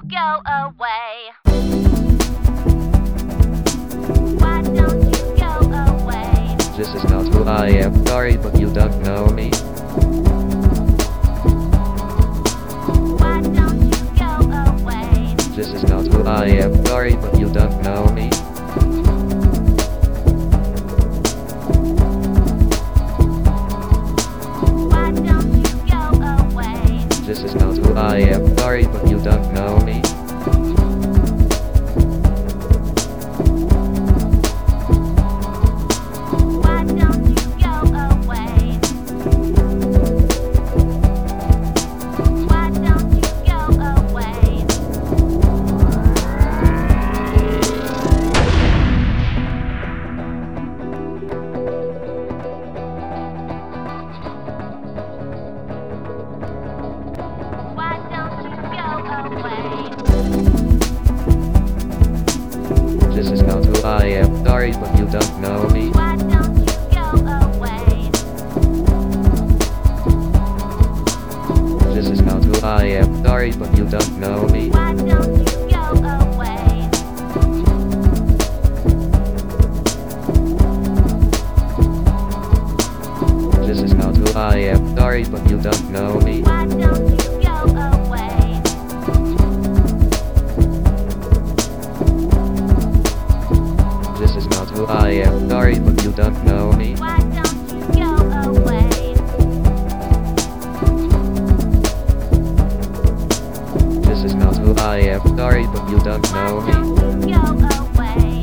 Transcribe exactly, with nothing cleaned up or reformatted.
go away? Why don't you go away? This is not who I am, sorry, but you don't know me. Why don't you go away? This is not who I am, sorry, but you don't know me. Why don't you go away? This is not who I am, sorry, but you don't know me. Why don't you go away? Why don't you go away? Why don't you go away? This is not who I am, sorry, but you don't know me. Why don't you go away? This is not who I am, sorry, but you don't know me. Why don't you go away? This is not who I am, sorry, but you don't know me. Why don't you go away? This is not who I am, sorry, but you don't know me. Why don't you go away? This is not who I am, sorry, but you don't know Why me. don't you go away?